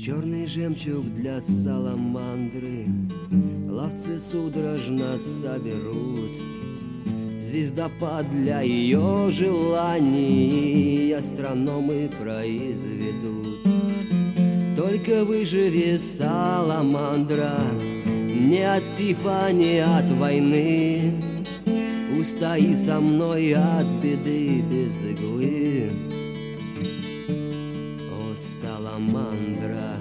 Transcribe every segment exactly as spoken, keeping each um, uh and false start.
Черный жемчуг для саламандры ловцы судорожно соберут. Звездопад для ее желаний астрономы произведут. Только выживи, саламандра, не от тифа, не от войны. Устои со мной от беды без иглы. О, саламандра,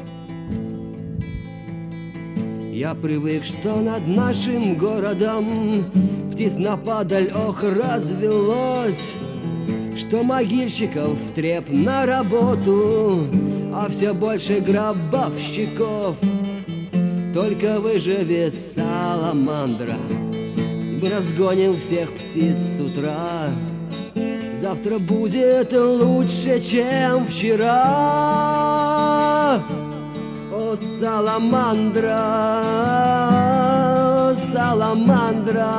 я привык, что над нашим городом птиц нападаль, ох, развелось, что могильщиков треп на работу, а все больше гробовщиков. Только выживи, саламандра, мы разгоним всех птиц с утра. Завтра будет лучше, чем вчера. О, саламандра, о, саламандра,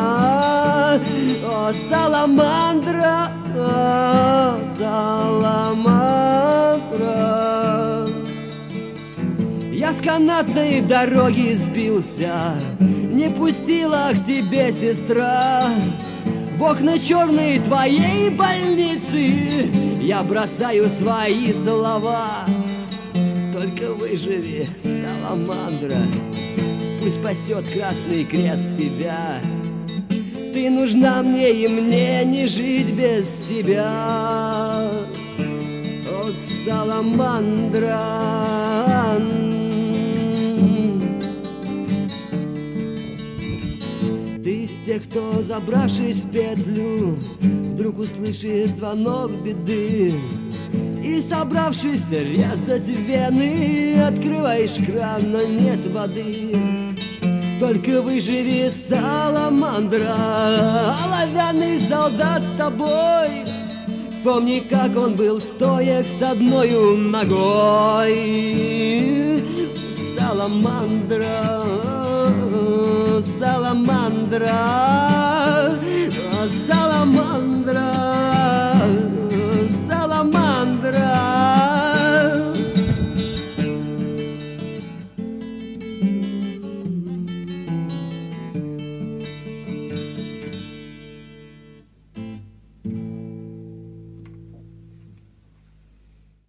о, саламандра, о, саламандра. Я с канатной дороги сбился, не пустила к тебе сестра. В окна черные твоей больницы я бросаю свои слова. Только выживи, саламандра, пусть спасет Красный Крест тебя. Ты нужна мне, и мне не жить без тебя. О, саламандра, ты из тех, кто, забравшись в петлю, вдруг услышит звонок беды, и, собравшись резать вены, открываешь кран, но нет воды. Только выживи, саламандра, оловянный солдат с тобой. Вспомни, как он был стоек с одною ногой. Саламандра, саламандра, саламандра.